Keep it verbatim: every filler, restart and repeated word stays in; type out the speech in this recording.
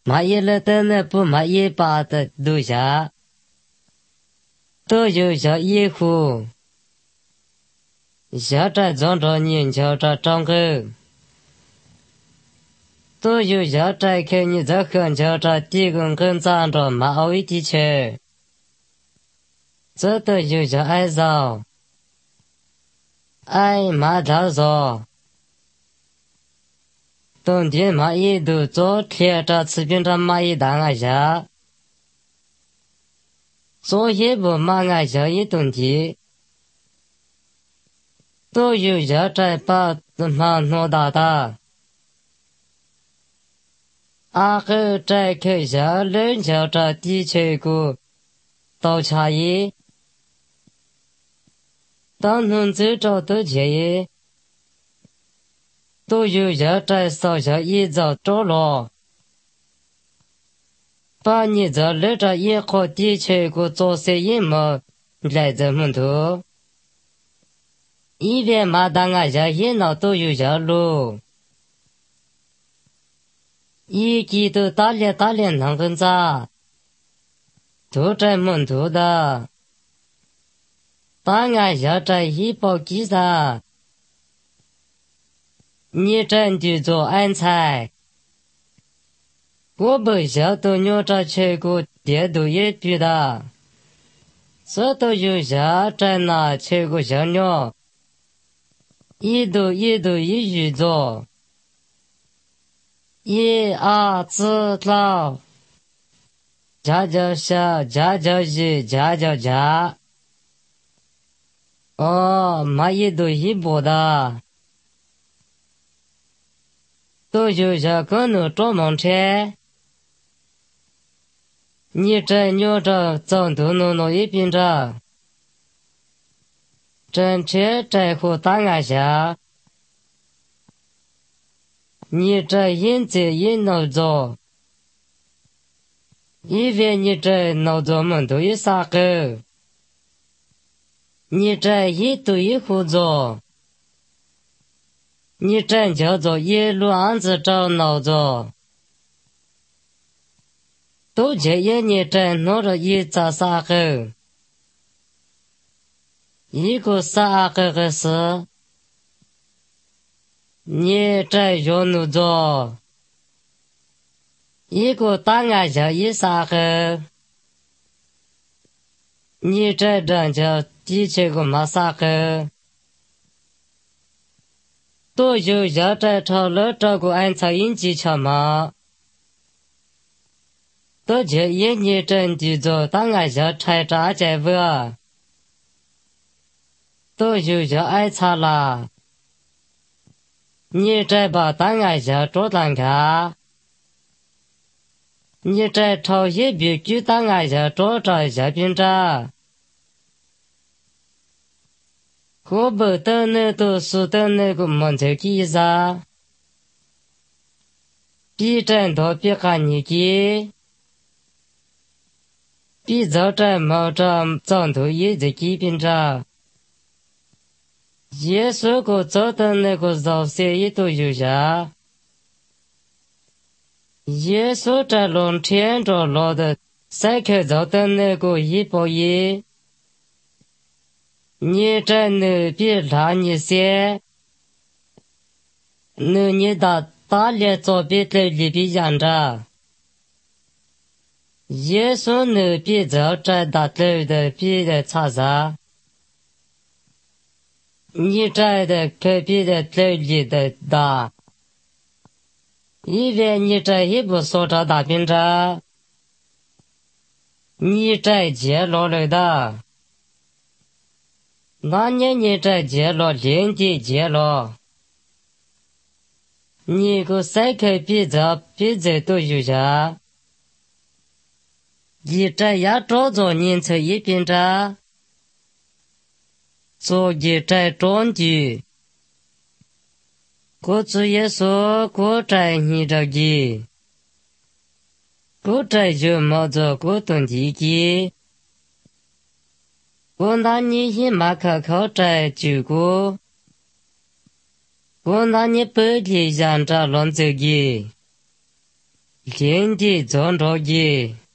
马一了的呢不马一把的路下，都有小一户，小寨装着年桥着张口，都有小寨看你在很桥着地公跟站着马奥一地区，这都有小爱造，爱马大造。冬天蚂蚁都做贴着吃饼着蚂蚁蛋啊下，做一步蚂蚁下一冬天，都有小寨把马弄大大，阿后寨口下人桥着地区股倒茶叶，当农走着都去。都有小寨烧下一早着了，把你这来着一号地区给做些阴谋来这门头，一边马当啊下一闹都有下路，一季都打猎打猎能跟着，都在门头的，当啊下在一包鸡子。你真的做安财，我不晓得你这去过电都也比的，这都有下在那去过小鸟，一度一度一语做，一二四老，家家小，家家一，家家家，哦，妈一度一波的。都有些可能装忙车，你这牛着脏都弄弄一边着，真车在乎打俺下，你这引子引闹着，因为你这闹着门都一撒狗，你这一堆一户着。你真叫做一路案子找闹着，都这一你真拿着一扎沙后，一个沙后的事，你这要弄着，一个打俺下一沙后，你这真叫的确个马沙后。都有要在朝了照顾安操引技巧嘛，都这一年真的做当俺下拆炸在不啊，都有要爱操啦，你再把当俺下做单卡，你再朝一笔举当俺下做着下平着。我不得那都是的那个门头记啥，比真多比看你记，比早在毛着长头也在几边着，耶稣个走的那个绕些也都有下，耶稣在龙天着落的赛克走的那个一包一。你这奴比让你些，奴你到大猎做比这里比样着，耶稣奴比走这大头的比的差啥，你这的可比的头里的大，因为你这一不说着大兵着，你这接落来的。那年你这接了连地接了，你个赛克比这比这都有下，你这也找着年头一边着，所以这装的，我主耶稣我在你这里，我这就冒着我懂地基。我拿你一马可靠在九个，我拿你本地养着乱走的， 天地创造的。